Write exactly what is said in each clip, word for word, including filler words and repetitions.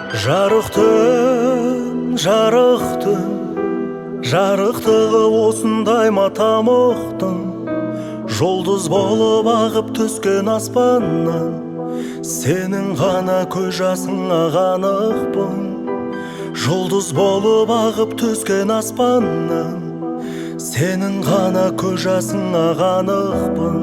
Жарық түн, жарық түн, жарықтығы осындай ма тамұқтың? Жұлдыз болып ағып түскен аспаннан, сенің ғана көз жасыңа қанықпын. Жұлдыз болып ағып түскен аспаннан, сенің ғана көз жасыңа қанықпын.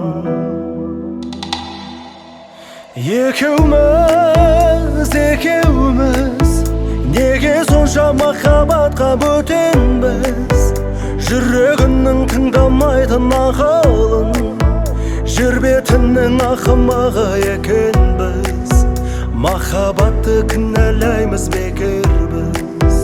Екеуміз, екеуміз, неге сонша махаббатқа бөтенбіз? Жүрегінің тыңдамайтын ақылын, жер бетінің ақымағы екенбіз. Махаббатты кінәлаймыз бекер біз.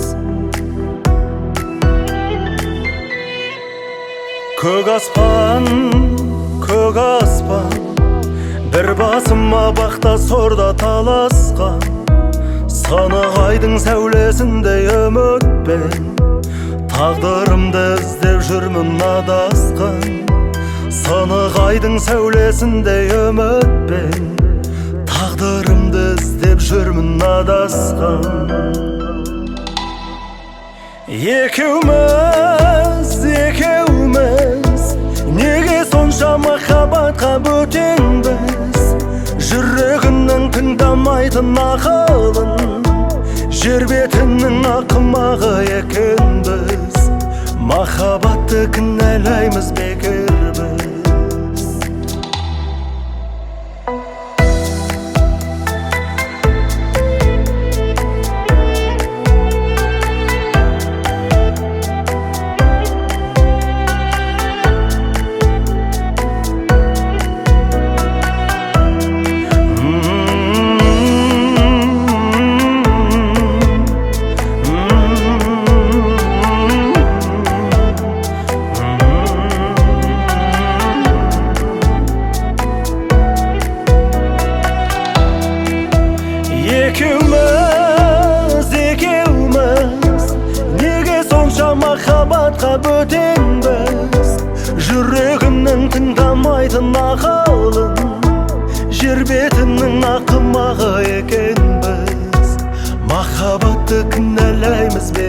Көк аспан, көк аспан, бір басыма бақта сорда таласқан, сынық айдың сәулесіндей үмітпен тағдырымды іздеп жүрмін адасқан. Сынық айдың сәулесіндей үмітпен тағдырымды іздеп жүрмін адасқан. Екеуміз, екеуміз, неге сонша махаббатқа бөтенбіз? Жүрегінің тыңдамайтын ақылын, жер бетінің ақымағы екенбіз. Махаббатты кінәлаймыз бекер біз. Екеуміз, екеуміз, неге сонша махаббатқа бөтенбіз? Жүрегімнің тыңдамайтын ақылын, жер бетінің ақымағы екенбіз. Махаббатты кінәлаймыз